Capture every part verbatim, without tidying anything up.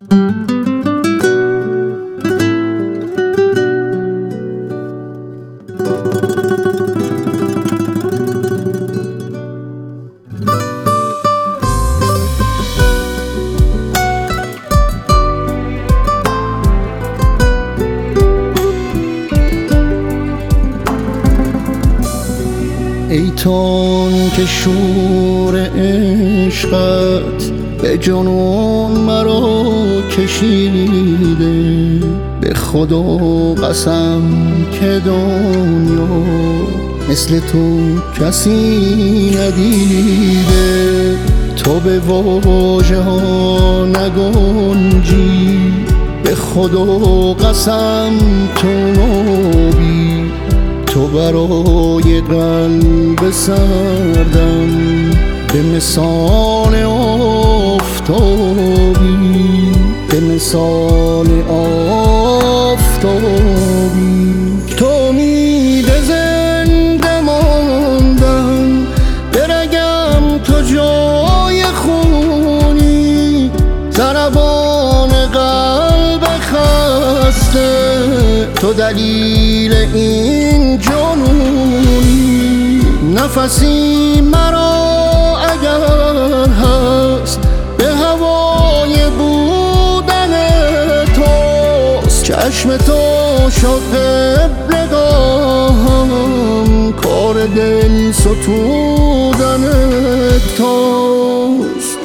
ای تون که شور عشقت به جنون مرا کشیده، به خدا قسم که دنیا مثل تو کسی ندیده. تو به واژه ها نگنجی، به خدا قسم تو نبی. تو برای قلب سردم به مثال آفتابی، به مثال آفتابی. تو امید زنده ماندن به رگم، تو جای خونی، ضربان قلب خسته، تو دلیل این جنونی. نفسی مرا اگر هست به هوای بودن توست، چشم تو شد قبلگاهم، کار دل ستودن توست.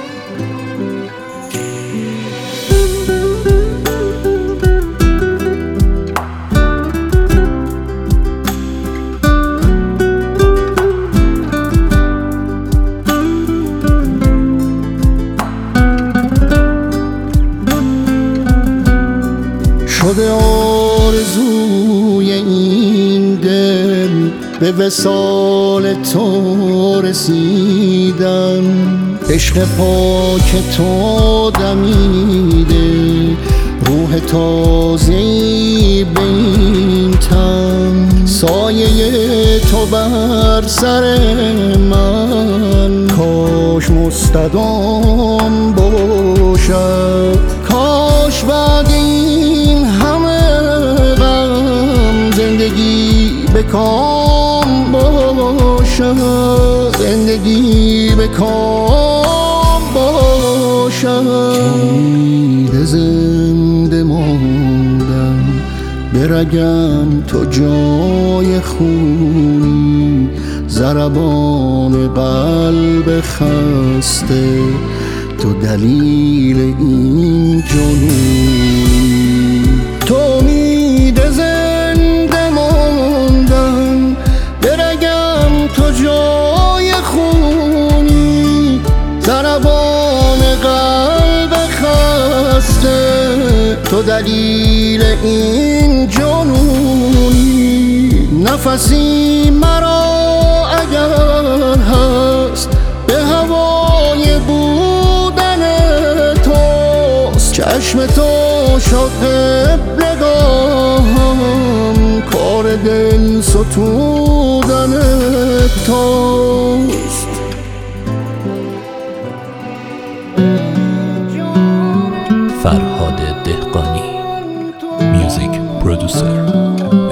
شده آرزوی این دل به وصال تو رسیدن، عشق پاک تو دمیده، روح تازه‌ای به این تن. سایه تو بر سر من کاش مستدام باشد، کاش بعد این همه غم زندگی به کام باشد، زندگی به کام باشد. امید زنده ماندن به رگم، تو جای خونی، ضربان قلب خسته، تو دلیل این جنون. تو امید زنده ماندن به رگم، تو جای خونی، ضربان قلب خسته، تو دلیل این جنونی. نفسی مرا اگر هست به هوای بودن توست، چشم تو شد قبلگاهم، کار دل ستودن توست. فرهاد دهقانی، میوزیک پرودوسر.